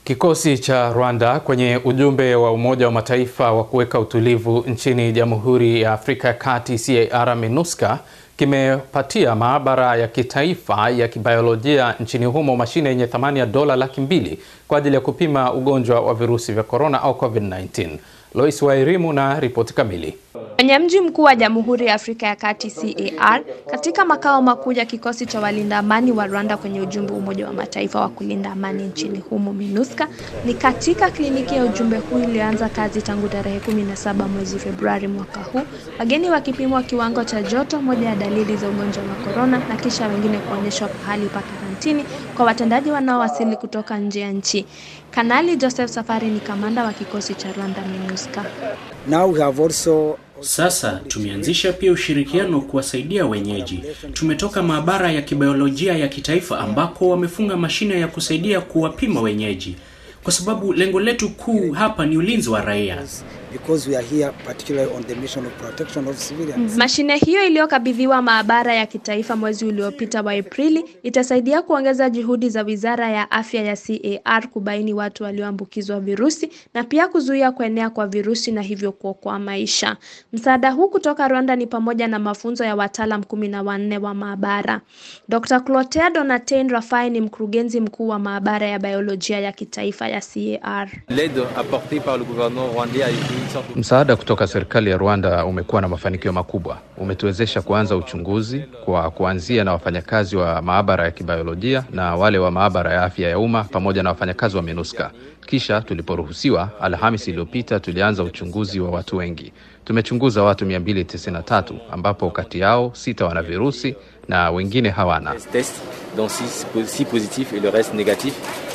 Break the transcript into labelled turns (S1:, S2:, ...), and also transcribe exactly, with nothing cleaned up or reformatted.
S1: Kikosi cha Rwanda kwenye ujumbe wa Umoja wa Mataifa wa kuweka utulivu nchini Jamhuri ya Afrika ya Kati C A R MINUSCA kimepatia maabara ya kitaifa ya kibiolojia nchini humo mashine yenye thamani ya dola laki mbili kwa ajili ya kupima ugonjwa wa virusi vya corona au COVID nineteen. Lois Wairimu na ripoti kamili.
S2: Kwenye mji mkuu wa Jamhuri ya Afrika ya Kati C A R, katika makao makuu ya kikosi cha walinda amani wa Rwanda kwenye ujumbe Umoja wa Mataifa wa kulinda amani nchini humo MINUSCA, ni katika kliniki ya ujumbe huu ilianza kazi tangu tarehe kumi na saba mwezi Februari mwaka huu, wageni wakipimwa kiwango cha joto, moja ya dalili za ugonjwa wa corona, na kisha wengine kuonyeshwa pahali pa karantini kwa watendaji wanaowasili kutoka nje ya nchi. Kanali Joseph Safari ni kamanda wa kikosi cha Rwanda MINUSCA.
S3: Now we have also
S4: Sasa tumeanzisha pia ushirikiano kuwasaidia wenyeji. Tumetoka maabara ya kibiolojia ya kitaifa ambako wamefunga mashine ya kusaidia kuwapima wenyeji, kwa sababu lengo letu kuu hapa ni ulinzi wa raia.
S3: Because we are here particularly on the mission of protection of civilians.
S2: Mashine hiyo iliyokabidhiwa maabara ya kitaifa mwezi uliopita wa Aprili itasaidia kuongeza juhudi za Wizara ya Afya ya C A R kubaini watu walioambukizwa virusi na pia kuzuia kuenea kwa virusi na hivyo kuokoa maisha. Msaada huu kutoka Rwanda ni pamoja na mafunzo ya wataalamu kumi na wanne wa maabara. Doctor Clotaire Donatien Rafai ni mkurugenzi mkuu wa maabara ya biolojia ya kitaifa ya C A R.
S5: L'aide apportée par le gouvernement rwandais.
S1: Msaada kutoka serikali ya Rwanda umekuwa na mafanikio makubwa. Umetuwezesha kuanza uchunguzi kwa kuanzia na wafanyakazi wa maabara ya kibiolojia na wale wa maabara ya afya ya umma pamoja na wafanyakazi wa MINUSCA. Kisha tuliporuhusiwa Alhamisi iliyopita tulianza uchunguzi wa watu wengi. Tumechunguza watu mia mbili tisini na tatu ambapo kati yao sita wana virusi na wengine hawana.
S5: Test dont six positifs et le reste négatif.